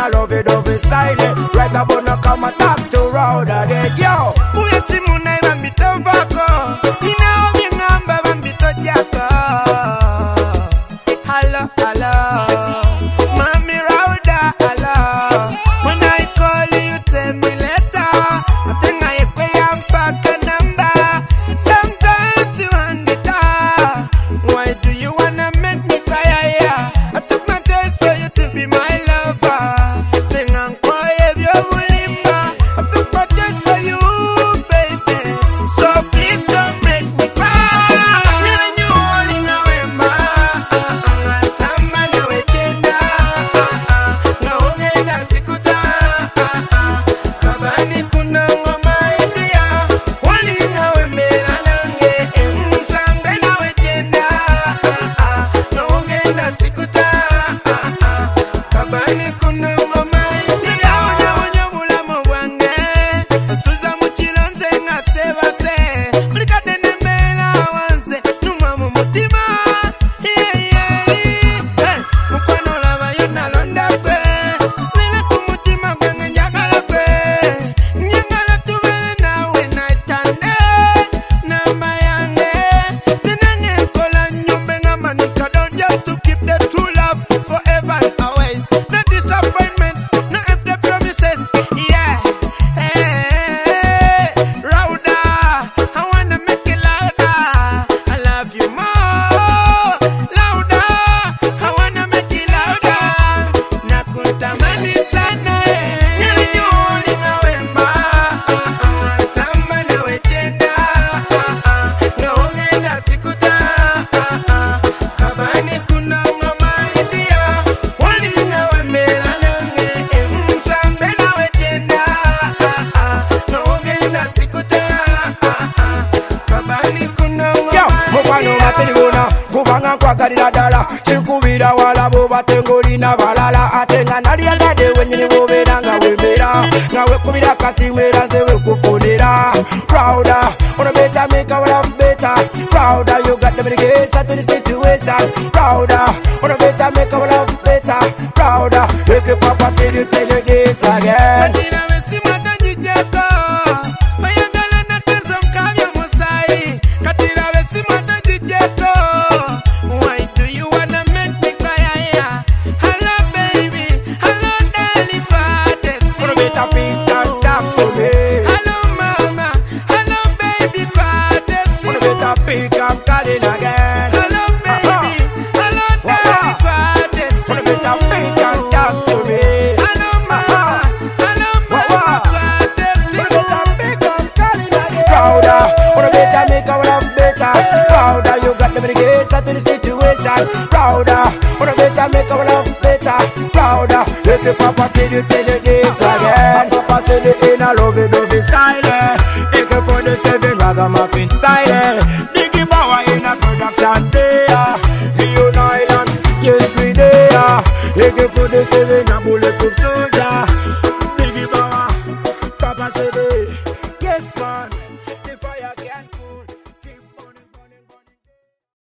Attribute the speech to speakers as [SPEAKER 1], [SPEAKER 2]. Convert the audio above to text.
[SPEAKER 1] a lovey dovey style. Right about now come and talk to round again, yo.
[SPEAKER 2] Uyeti munai bambito vako, inao bingamba bambito jako. Hello, hello, Mami Rauda, hello. When I call you, you tell me later. I think I equate your fucking number. Sometimes you hand it up. Why do you wanna make me cry? I took my taste for you to be my lover. Think I'm quiet, you're limba. I took my taste for you, baby. So please don't make me cry. You're you all in a way, ma. Samba na wechenda. Na ongena sikuta. Kabani kuna ngoma india. Wali na wembela nange. Samba na wechenda. Na ongena sikuta. Kabani kuna ngoma india. Onye bula mwange. Suza muchilonze nga sebase. Ulikade nembela wanze. Numa mumutima. Mukwano lava yona londa kwe. Nile kumutima kwenye njagala kwe. Njagala tubele nawe naitande. Namba yange. Ninane kola nyumbe nga manika. Don't just to keep the true love forever and always. No disappointments, no empty promises. Yeah. Hey, Rauda, I wanna make it louder. I love you more. Louder, I wanna make it louder. Nakutamani sana. Nyali nyoli na wemba. Samba na wechenda. Na ongena sikuta. Kabani kuna ngoma india. Wali na wembela nange. Sambe na wechenda. Na ongena sikuta. Kabani kuna
[SPEAKER 1] Yo,
[SPEAKER 2] ngoma
[SPEAKER 1] mukwano
[SPEAKER 2] india.
[SPEAKER 1] mateligona kubanga kwagalira ddala kinkubira wala boba tengolina balala ate nga nalyagadde wenyini bobeera nga wemera nga wekubira kasimera nze wekufunira Prouder, wanna better make our love better. Prouder, you got the medication to the situation. Prouder, wanna better make our love better. Prouder, make your papa say you tell you this again.
[SPEAKER 2] Katina mesima tanjijeko. Oyagala na tezo mkavya musai. Katina mesima tanjijeko. Why do you wanna make me cry? Hello baby, hello darling,
[SPEAKER 1] Wanna better beat and talk to me.
[SPEAKER 2] hello mama, hello baby,
[SPEAKER 1] Wanna better pick and calling again.
[SPEAKER 2] hello baby, hello darling,
[SPEAKER 1] Wanna better pick and talk to me.
[SPEAKER 2] hello mama, hello mama,
[SPEAKER 1] Prouder, wanna better make our love better. Prouder, you got the medication to the situation. Prouder, wanna better make our love better. Prouder, make your papa say you tell you this again. Papa say you in a lovey dovey style. AK-47 ragamuffin style. Diggy Bauer in a production day.